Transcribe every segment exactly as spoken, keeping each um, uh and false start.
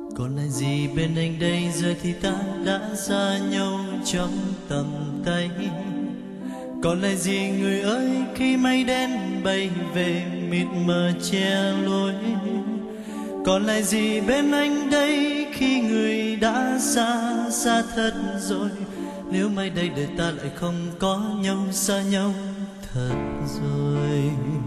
Còn lại gì bên anh đây, giờ thì ta đã xa nhau trong tầm tay. Còn lại gì người ơi, khi mây đen bay về mịt mờ che lối. Còn lại gì bên anh đây, khi người đã xa xa thật rồi. Nếu mai đây đời ta lại không có nhau, xa nhau thật rồi.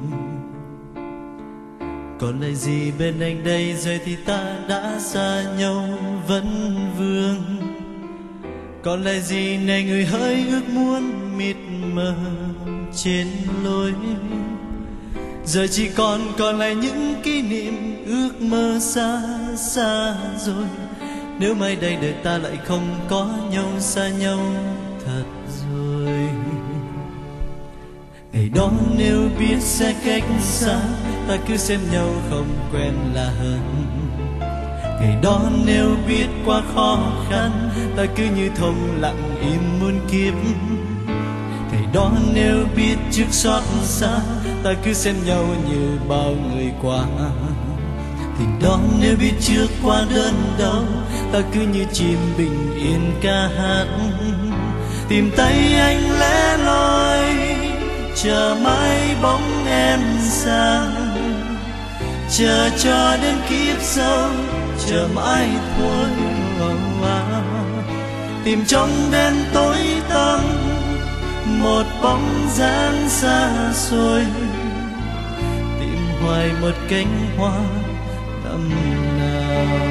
Còn lại gì bên anh đây, rồi thì ta đã xa nhau vẫn vương. Còn lại gì này người hỡi, ước muốn mịt mờ trên lối. Giờ chỉ còn còn lại những kỷ niệm, ước mơ xa xa rồi. Nếu mai đây đời ta lại không có nhau, xa nhau thật rồi. Ngày đó nếu biết sẽ cách xa, ta cứ xem nhau không quen là hơn. Ngày đó nếu biết quá khó khăn, ta cứ như thầm lặng im muôn kiếp. Ngày đó nếu biết trước xót xa, ta cứ xem nhau như bao người qua. Tình đó nếu biết trước qua đớn đau, ta cứ như chim bình yên ca hát. Tìm tay anh lẻ loi, chờ mãi bóng em sang. Chờ cho đến kiếp sau, chờ mãi thôi. Tìm trong đêm tối tăm một bóng dáng xa xôi. Tìm hoài một cánh hoa năm nào.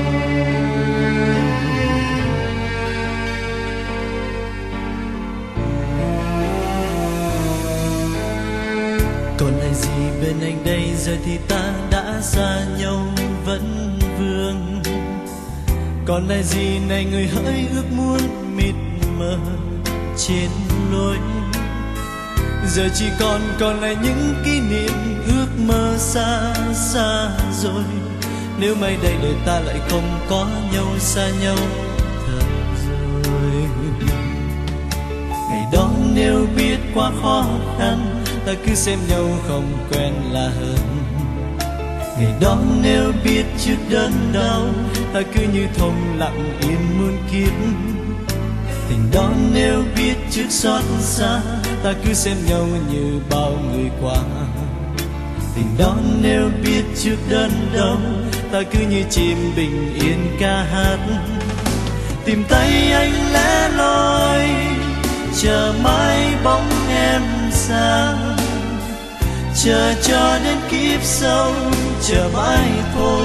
Còn lại gì bên anh đây, giờ thì ta đã xa nhau vẫn vương. Còn lại gì này người hỡi, ước muốn mịt mờ trên lối. Giờ chỉ còn còn lại những kỷ niệm, ước mơ xa xa rồi. Nếu mai đây đời ta lại không có nhau, xa nhau thật rồi. Ngày đó nếu biết quá khó khăn, ta cứ xem nhau không quen là hơn. Ngày đó nếu biết trước đớn đau, ta cứ như thầm lặng im muôn kiếp. Tình đó nếu biết trước xót xa, ta cứ xem nhau như bao người qua. Tình đó nếu biết trước đớn đau, ta cứ như chim bình yên ca hát. Tìm tay anh lẻ loi, chờ mãi bóng em sang. Chờ cho đến kiếp sau, chờ mãi thôi.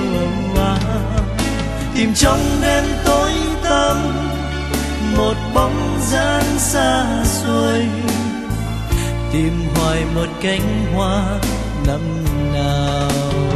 Tìm trong đêm tối tăm một bóng dáng xa xôi. Tìm hoài một cánh hoa năm nào.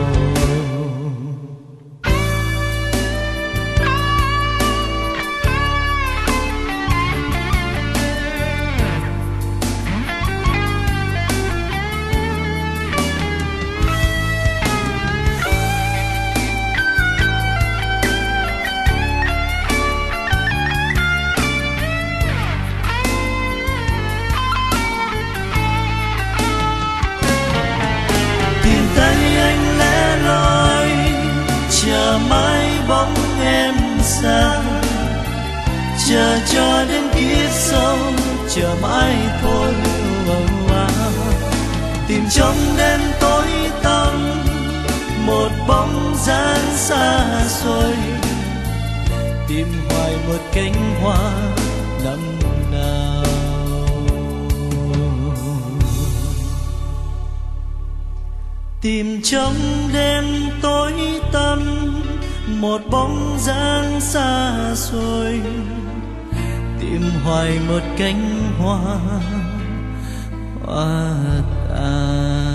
Chờ mãi bóng em sang. Chờ cho đến kiếp sau, chờ mãi thôi. Tìm trong đêm tối tăm một bóng dáng xa xôi. Tìm hoài một cánh hoa năm nào. Tìm trong đêm tối tăm một bóng dáng xa xôi. Tìm hoài một cánh hoa hoa tàn.